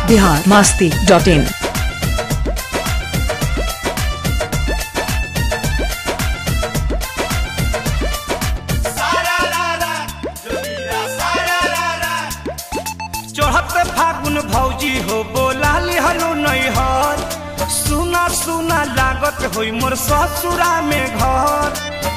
biharmasti.in। चढ़ते फागुन भौजी हो बोला लिहलो नैहर, सुना सुना लागत होई मोर ससुरा में घर।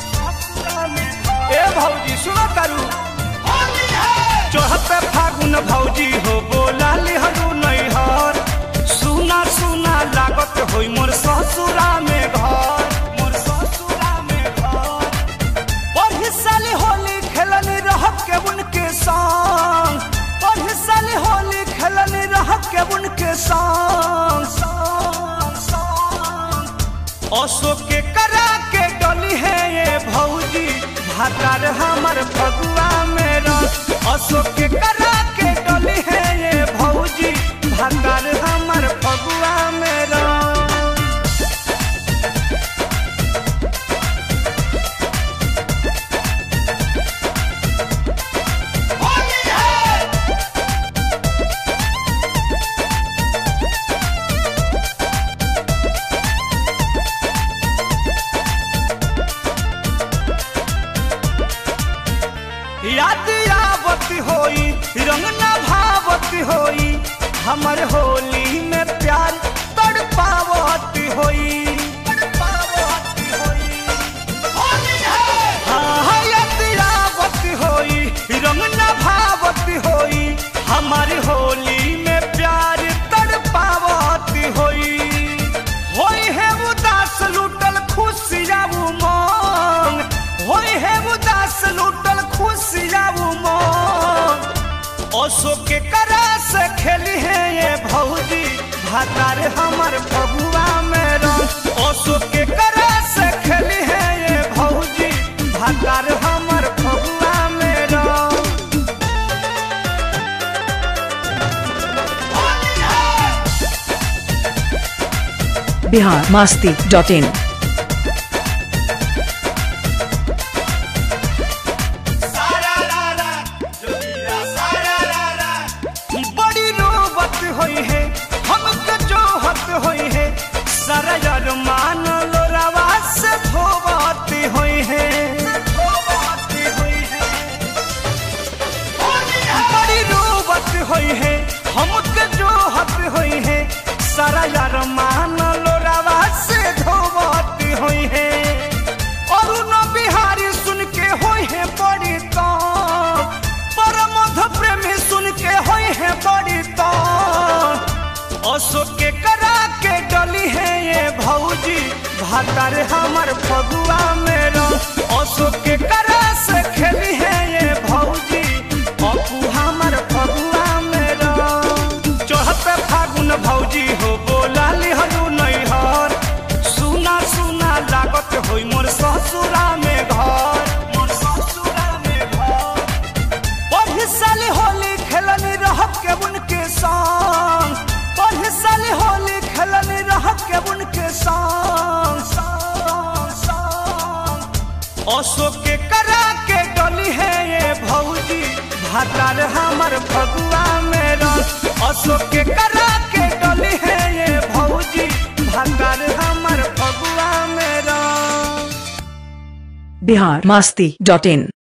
ए भौजी सुनो करू, चढ़ते फागुन भौजी हो बोला लिहलो नैहर, सुना सुना लागत होई मोर ससुरा में घर। मोर ससुरा में घर पढ़ी साली होली खेलनी रह के उनके संग, पढ़ी साली होली खेलनी रह के उनके संग। अशोक के करा के डली है ये भौजी भातार हमर फगुआ में रंग। अशोक के करा के डली है ये भौजी भातार हमर फगुआ में रंग। याद आवती होई रंग न भावती होई, हमर होली में प्यार तड़पावती होई। हाँ याद आवती होई रंग न भावती होई, हमारी होली में प्यार तड़पावती होई। होई है उदास लूटल खुशियाँ उमंग, होई है उदास लूटल खुशियाँ उमंग। अशोक के करा से खेली है ये भौजी भातार हमर फगुआ में रंग। अशोक के करा से खेली है ये भौजी भातार हमर फगुआ में रंग। biharmasti.in। बड़ी रोबत होई है हमके जोहत होई है, सारा अरमान लोरावा से धोबती होई है। बड़ी रोबत होई है हमके जोहत होई है, सारा अरमान लोरावा से धोबती होई है। और न बिहारी सुन के होई है बड़ी तो, परमध प्रेमी सुन के होई है बड़ी तो। अशोक के करा के डली है ये भौजी भातार हमर फगुआ में रंग। अशोक के करा से खेली है ये भौजी अपू हमर फगुआ में रंग। चढ़ते फागुन भौजी हो बोला लिहलू नैहर, सुना सुना लागत होई मोर ससुरा में घर। मोर ससुरा में घर पढ़ी साली होली खेलनी रह के उनके संग, पढ़ी साली होली खेलनी रह के उनके संग। अशोक के करा के डली है ये भौजी भातार हमर फगुआ में रंग। अशोक के करा के डली है ये भौजी भातार हमर फगुआ में रंग। biharmasti.in।